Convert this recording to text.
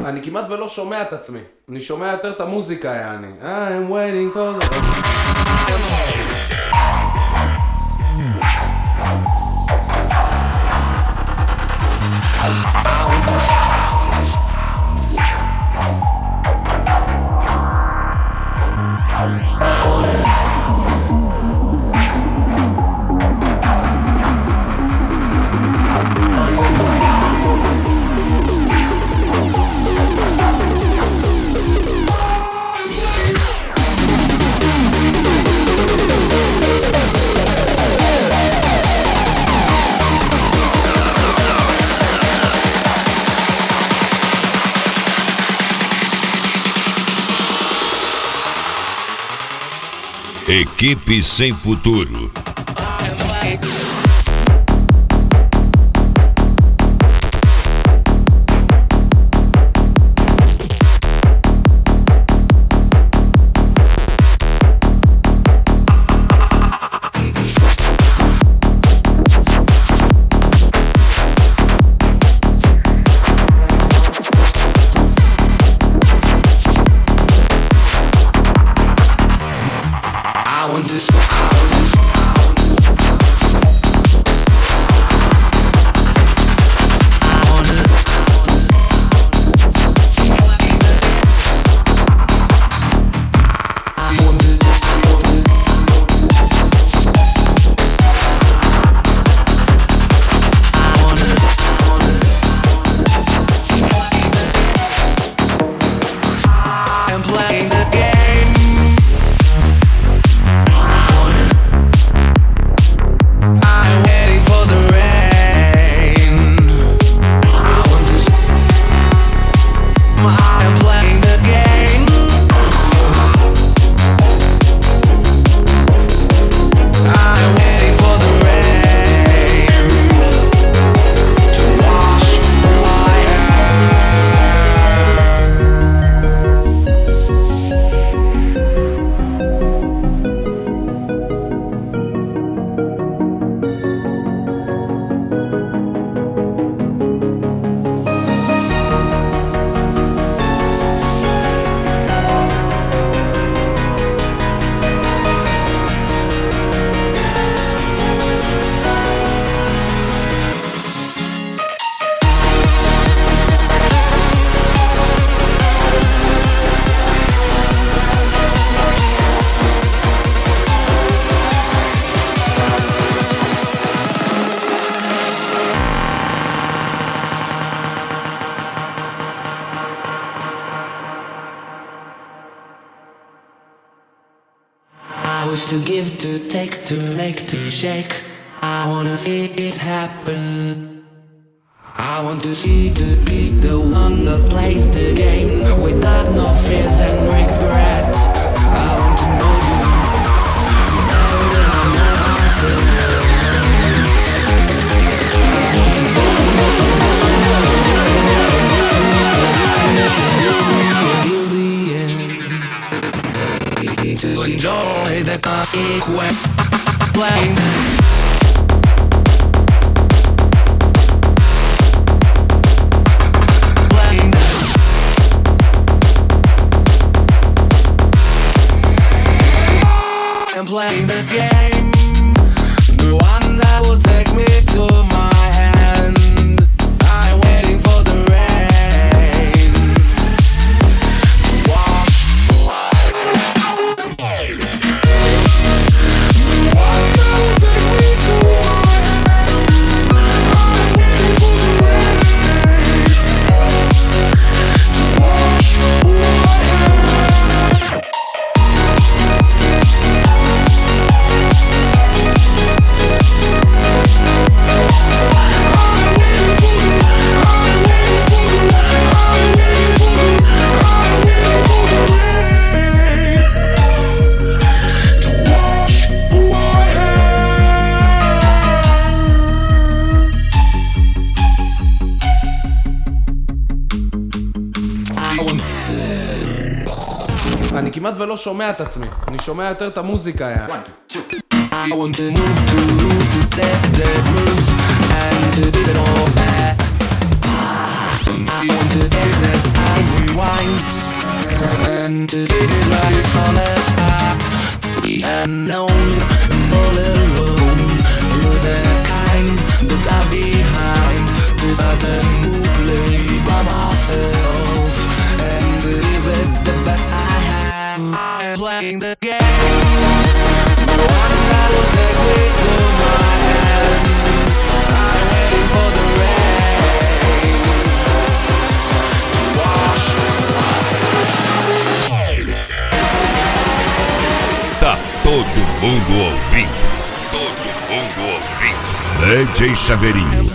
אני כמעט ולא שומע את עצמי. אני שומע יותר את המוזיקה, יעני. I'm waiting for the... Equipe Sem Futuro. To give, to take, to make, to shake. I wanna see it happen. I want to see, to be the one that plays the game without no fears and regrets. I want to know you, know that I'm not answering. To enjoy the consequence. Playing and playing the game, the one that will take me to my end. I'm waiting for the rain to wash. אני כמעט ולא שומע את עצמי. אני שומע יותר את המוזיקה, יעני. I want to move to the grooves and to do it all back. I want to get that high. unknown, all alone. You're the kind that I behind to start a new play by myself and to give it the best I have. I'm playing the game, the one that will take me to my end. I'm waiting for the rain to wash Tá todo mundo ouvindo. Todo mundo ouvindo. DJ Chaveirinho,